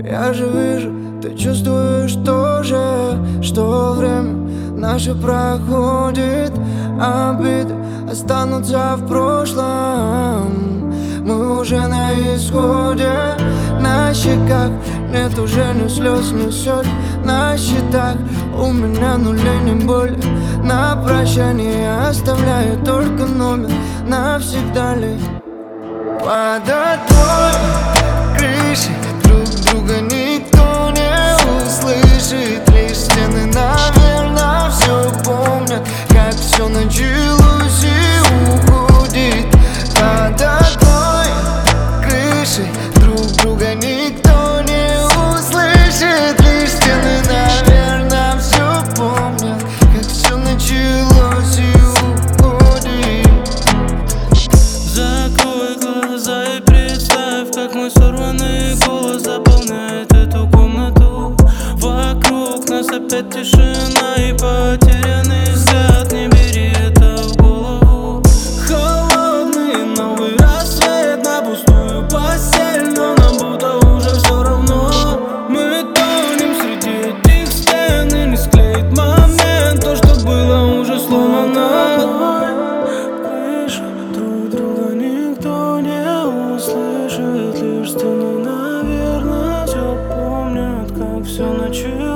Я же вижу, ты чувствуешь тоже, что время наше проходит, обиды останутся в прошлом. Мы уже на исходе, на щеках нет уже ни слез, ни соль. На счетах у меня нулей, не боли. На прощание я оставляю только номер. Навсегда ли под одной крышей друг друга никто не услышит. Лишь стены, наверное, все помнят, как все началось и уходит. Под одной крышей друг друга никто не услышит. Лишь стены, наверное, все помнят, как все началось и уходит. Закрой глаза и представь, как мой сорванный голос заполняет эту комнату. Вокруг нас опять тишина и потерянный взгляд. Не бери это в голову. Холодный новый рассвет на пустую постель, но нам будто уже все равно. Мы тонем среди этих стен, и не склеит момент то, что было уже сломано. Друг друга никто не услышит. Лишь стены, наверное, все помнят, как все началось.